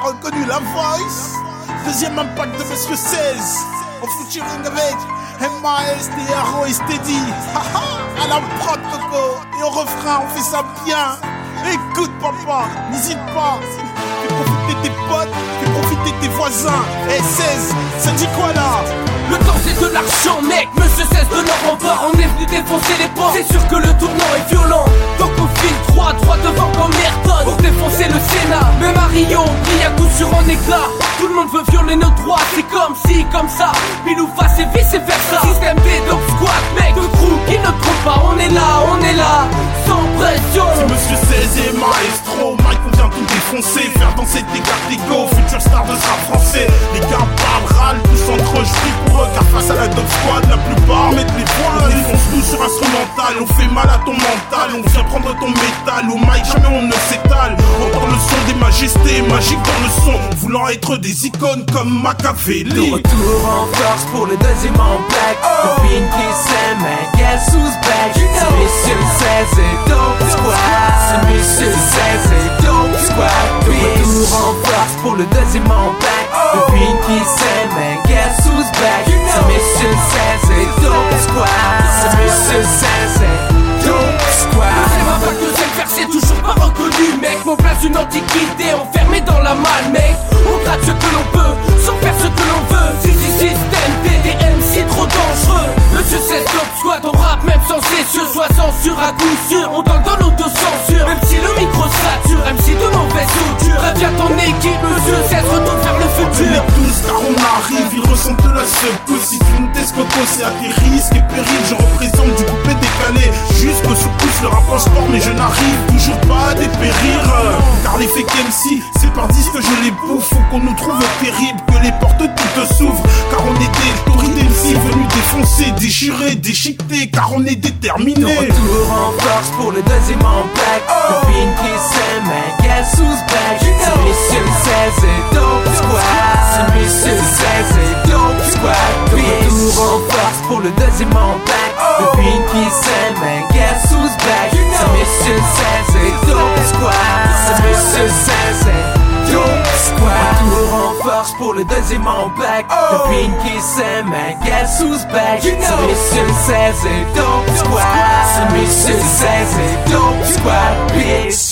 reconnu la voice. Deuxième impact de Monsieur 16, en featuring avec M.A.S, DRO et Steady. À la prod, Coco. Et au refrain, on fait ça bien. Écoute, papa, n'hésite pas. Fais profiter tes potes, fais profiter tes voisins. Et 16, ça dit quoi là? Le temps c'est de l'argent mec, monsieur cesse de leur rempart. On est venu défoncer les portes, c'est sûr que le tournant est violent. Donc on file droit devant comme Ayrton pour défoncer le Sénat. Mais Mario brille à coup sûr en éclat. Tout le monde veut violer nos droits, c'est comme si, comme ça. Pile ou face et vice versa. Système B, donc squat, mec, de crew qui ne trompe pas. On est là, sans pression. C'est Monsieur 16 et Maestro, Mike on vient tout défoncer. Faire danser tes cartes d'ego, future star de rap français. Les gars parlent, râlent, tous entre eux, je prie pour eux. Car face à la Dog Squad, la plupart mettent les points. On défonce tout sur instrumental, on fait mal à ton mental. On vient prendre ton métal, au mic jamais on ne s'étale. Entend le son des majestés, magique dans le son. Voulant être des icônes comme Machiavelli. De retour en force pour le deuxième en black. Copine qui s'aime, mais guess who's back? C'est Monsieur 16 et Dope Squad. C'est Monsieur 16 et Dope Squad. De retour en force pour le deuxième en black. Copine qui s'aime, mais guess who's back? C'est Monsieur 16 et Dope Squad. C'est Monsieur 16 et Dope Squad. Deuxième impact, deuxième verset, toujours pas reconnu, mec. Mon place une antiquité enfermée dans la malle, mec. On gratte ce que l'on peut, sans faire ce que l'on veut. Système TDM, c'est trop dangereux. Monsieur 16 Dope Squad, on rappe même sans cessure. Soit censure à coup sûr, on donne dans l'autocensure. Même si le micro sature, MC de mauvaise augure. Préviens ton équipe, Monsieur 16 retourne vers le futur. On tous car on arrive, ils ressentent la secousse. Si tu ne t'es Coco, c'est à tes risques et périls. Je représente du coupé décalé. Jusqu'au secousse, le rap en sport, mais je n'arrive toujours pas à dépérir. Car les fake MC, c'est par 10 que je les bouffe. Faut qu'on nous trouve terrible, que les portes toutes s'ouvrent. Car on est des torrents d'MC venus défoncer, déchirer, déchiqueter. Car on est déterminés. De retour en force pour le deuxième en black. Copine qui s'aime, mais guess who's back? C'est Monsieur 16 et Dope Squad. C'est Monsieur 16 et Dope Squad. De retour en force pour le deuxième en black. Copine qui s'aime, mais guess who's back? C'est Monsieur 16 et Dope Squad. C'est Monsieur 16 et Dope Squad. Retour en force pour le deuxième en black. Copine qui s'aime, mais guess who's back? C'est Monsieur 16 et Dope Squad. C'est Monsieur 16 et Dope Squad, bitch.